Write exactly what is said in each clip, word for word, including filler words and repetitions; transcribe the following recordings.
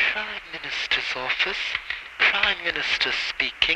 Prime Minister's office. Prime Minister speaking.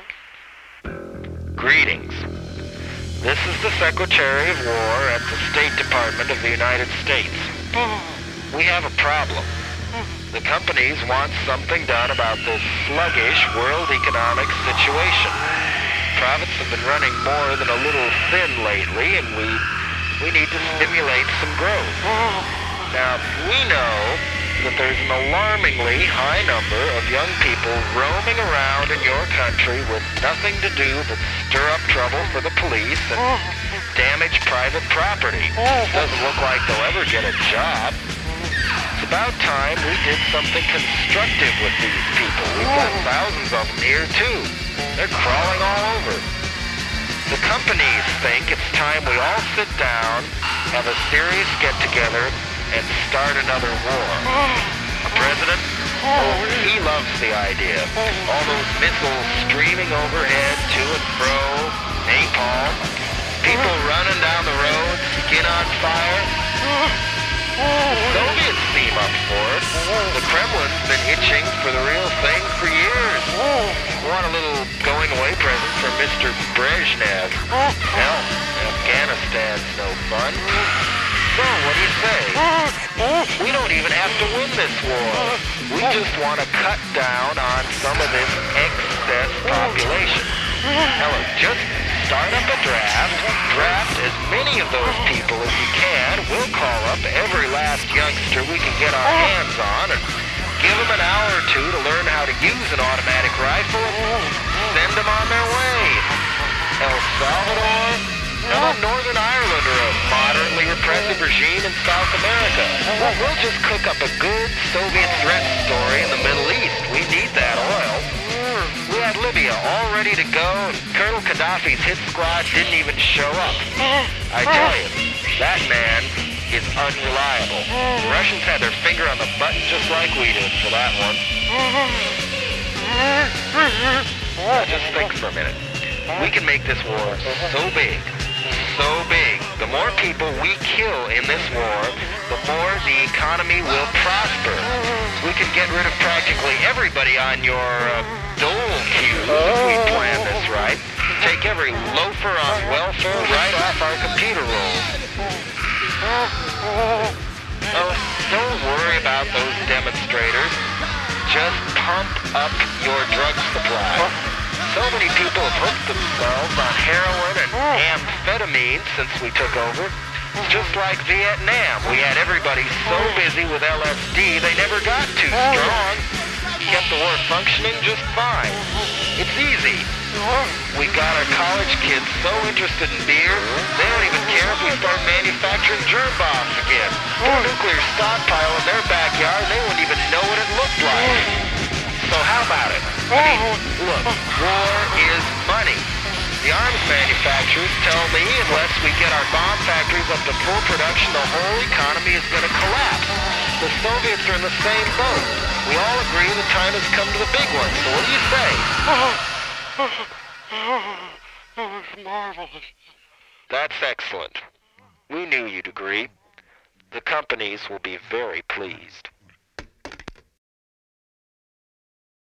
Greetings. This is the Secretary of War at the State Department of the United States. We have a problem. The companies want something done about this sluggish world economic situation. Profits have been running more than a little thin lately, and we we need to stimulate some growth. Now, we know that there's an alarmingly high number of young people roaming around in your country with nothing to do but stir up trouble for the police and damage private property. Doesn't look like they'll ever get a job. It's about time we did something constructive with these people. We've got thousands of them here, too. They're crawling all over. The companies think it's time we all sit down, have a serious get-together, and start another war. The president, oh, he loves the idea. All those missiles streaming overhead, to and fro, napalm, people running down the road, skin on fire. The Soviets seem up for it. The Kremlin's been itching for the real thing for years. Want a little going-away present from Mister Brezhnev. Hell, Afghanistan's no fun. So, what do you say? We don't even have to win this war. We just want to cut down on some of this excess population. Hell, just start up a draft, draft as many of those people as you can. We'll call up every last youngster we can get our hands on and give them an hour or two to learn how to use an automatic rifle and send them on their way. El Salvador, and Northern Ireland are a moderately repressive regime in South America. Well, we'll just cook up a good Soviet threat story in the Middle East. We need that oil. We had Libya all ready to go, and Colonel Gaddafi's hit squad didn't even show up. I tell you, that man is unreliable. The Russians had their finger on the button just like we did for that one. Now just think for a minute. We can make this war so big, so big. The more people we kill in this war, the more the economy will prosper. We can get rid of practically everybody on your uh, dole queue if we plan this right. Take every loafer on welfare right off our computer rolls. Oh, don't worry about those demonstrators. Just pump up your drug supply. So many people have hooked themselves on heroin and amphetamine since we took over. Just like Vietnam, we had everybody so busy with L S D they never got too strong. Kept the war functioning just fine. It's easy. We got our college kids so interested in beer, they don't even care if we start manufacturing germ bombs again. Put a nuclear stockpile in their backyard, they wouldn't even know what it looked like. So how about it? I mean, look, war is money. The arms manufacturers tell me unless we get our bomb factories up to full production, the whole economy is going to collapse. The Soviets are in the same boat. We all agree the time has come to the big one. So what do you say? Oh, it's marvelous. That's excellent. We knew you'd agree. The companies will be very pleased.